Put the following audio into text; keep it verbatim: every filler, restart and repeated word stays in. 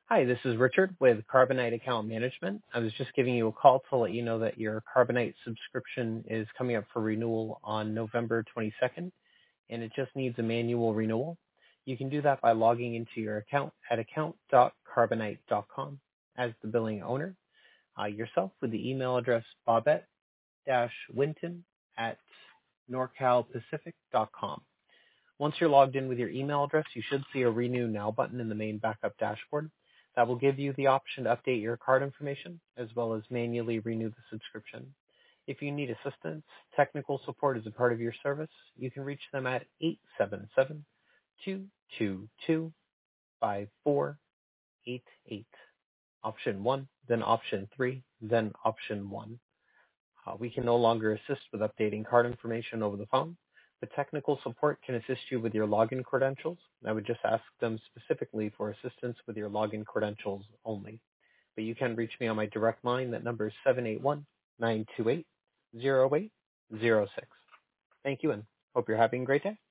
Hi, this is Richard with Carbonite Account Management. I was just giving you a call to let you know that your Carbonite subscription is coming up for renewal on November twenty-second, and it just needs a manual renewal. You can do that by logging into your account at account dot carbonite dot com as the billing owner, uh, yourself with the email address bobette-winton at norcalpacific dot com. Once you're logged in with your email address, you should see a Renew Now button in the main backup dashboard. That will give you the option to update your card information as well as manually renew the subscription. If you need assistance, technical support is a part of your service. You can reach them at eight seven seven, two two two, five four eight eight. Option one, then option three, then option one. Uh, we can no longer assist with updating card information over the phone, but technical support can assist you with your login credentials. I would just ask them specifically for assistance with your login credentials only. But you can reach me on my direct line. That number is seven eight one, nine two eight, zero eight zero six. Thank you and hope you're having a great day.